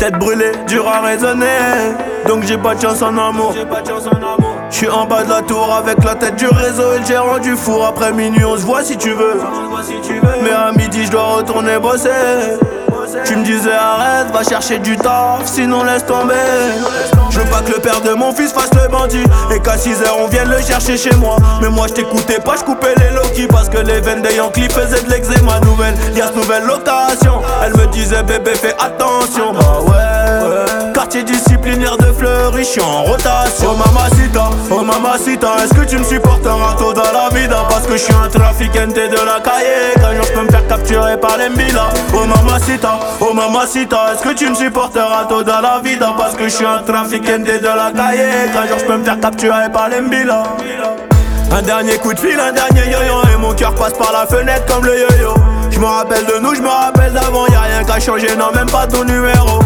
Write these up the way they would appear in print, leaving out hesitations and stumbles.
Tête brûlée, dur à raisonner. Donc j'ai pas de chance en amour. J'suis en bas de la tour avec la tête du réseau et le gérant du four. Après minuit on se voit si tu veux. Mais à midi j'dois retourner bosser. Tu me disais arrête, va chercher du taf, sinon laisse tomber. Je veux pas que le père de mon fils fasse le bandit et qu'à 6h on vienne le chercher chez moi. Mais moi je t'écoutais pas, je coupais les Loki parce que les veines des Yankees faisaient de l'eczéma. Nouvelle liasse, nouvelle location. Elle me disait bébé fais attention. Bah ouais, quartier disciplinaire de Fleury, j'suis en rotation. Oh mamacita, est-ce que tu me supporteras tôt dans la vida? Parce que je suis un trafiquante de la cahier. Qu'un jour je peux me faire capturer par les Mbila. Oh mamacita, est-ce que tu me supporteras tôt dans la vida? Parce que je suis un trafiquante de la cahier. Qu'un jour je peux me faire capturer par les Mbila. Un dernier coup de fil, un dernier yo-yo et mon cœur passe par la fenêtre comme le yo-yo. Je me rappelle de nous, je me rappelle d'avant, y'a rien qu'à changer, non même pas ton numéro.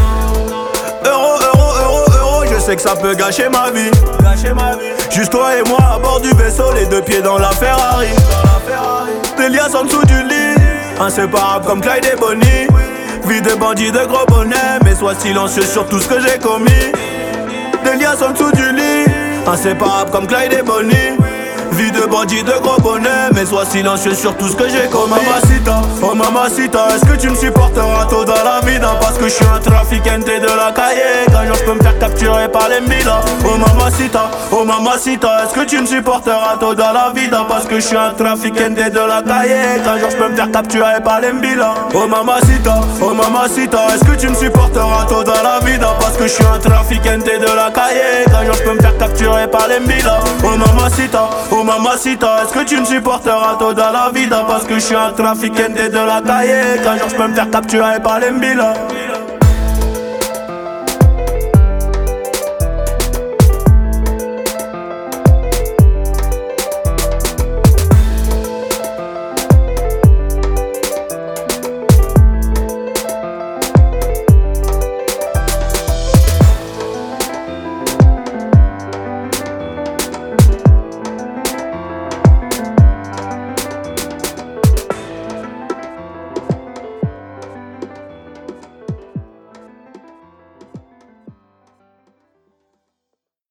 Euro, je sais que ça peut gâcher ma vie. Juste toi et moi à bord du vaisseau, les deux pieds dans la Ferrari. Des liasses en dessous du lit, inséparables comme Clyde et Bonnie. Vie de bandit de gros bonnet, mais sois silencieux sur tout ce que j'ai commis. Des liasses en dessous du lit, inséparables comme Clyde et Bonnie. Vie de bandit de gros bonnet, mais sois silencieux sur tout ce que j'ai commis. Oh mamacita, est-ce que tu me supporteras tôt dans la vida? Parce que je suis un trafiquante de la cahier. Qu'un jour je peux me faire capturer par les Mbila. Oh mamacita, est-ce que tu me supporteras tôt dans la vida? Parce que je suis un trafiquante de la cahier. Qu'un jour je peux me faire capturer par les Mbila. Oh mamacita, est-ce que tu me supporteras tôt dans la vida? Parce que je suis un trafiquante de la cahier. Qu'un jour je peux me faire capturer par les Mbila. Oh mamacita, est-ce que tu me supporteras tôt dans la vida? Parce que je suis un trafiquante de la cahier. Qu'un jour je peux me faire capturer par les Mbila.